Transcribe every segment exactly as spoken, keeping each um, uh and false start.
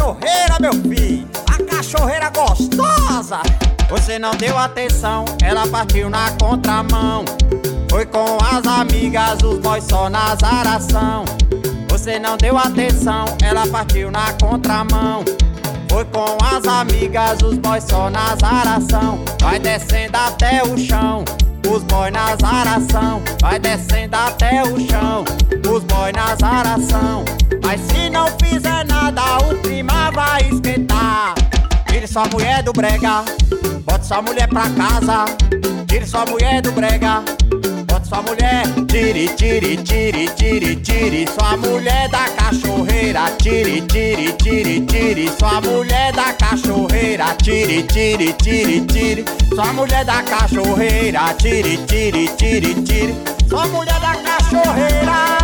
cachorreira, meu filho, a cachorreira gostosa. Você não deu atenção, ela partiu na contramão. Foi com as amigas, os boys só na azaração. Você não deu atenção, ela partiu na contramão. Foi com as amigas, os boys só na azaração. Vai descendo até o chão, os boys na azaração. Vai descendo até o chão, os boys na azaração. Mas se não fizer nada, o clima vai esquentar. Tire sua mulher do brega, bote sua mulher pra casa. Tire sua mulher do brega, bote sua mulher. Tire, tire, tire, tire, tire sua mulher da cachorreira. Tire, tire, tire, tire sua mulher da cachorreira. Tire, tire, tire, tire sua mulher da cachorreira. Tire, tire, tire, tire sua mulher da cachorreira.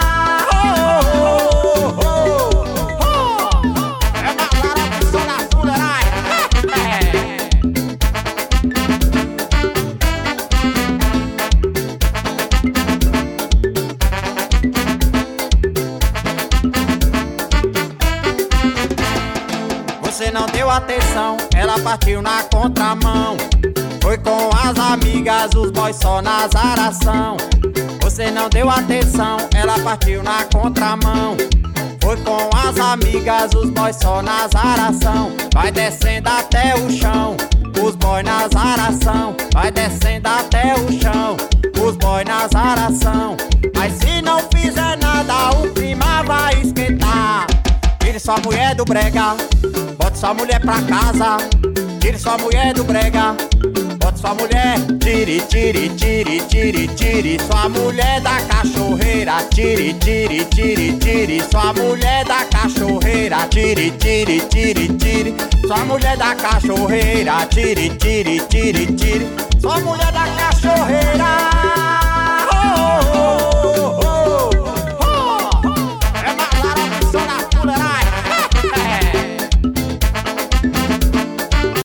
Você não deu atenção, ela partiu na contramão. Foi com as amigas, os boys só na azaração. Você não deu atenção, ela partiu na contramão. Foi com as amigas, os boys só na azaração. Vai descendo até o chão, os boys na azaração. Vai descendo até o chão, os boys na azaração. Mas se não fizer nada, o clima vai esquentar. Tire sua mulher do brega, bote sua mulher pra casa. Tire sua mulher do brega, bote sua mulher. Tire, tire, tire, tire, tire sua mulher da cachorreira. Tire, tire, tire, tire sua mulher da cachorreira. Tire, tire, tire, tire sua mulher da cachorreira. Tire, tire, tire, tire sua mulher da cachorreira.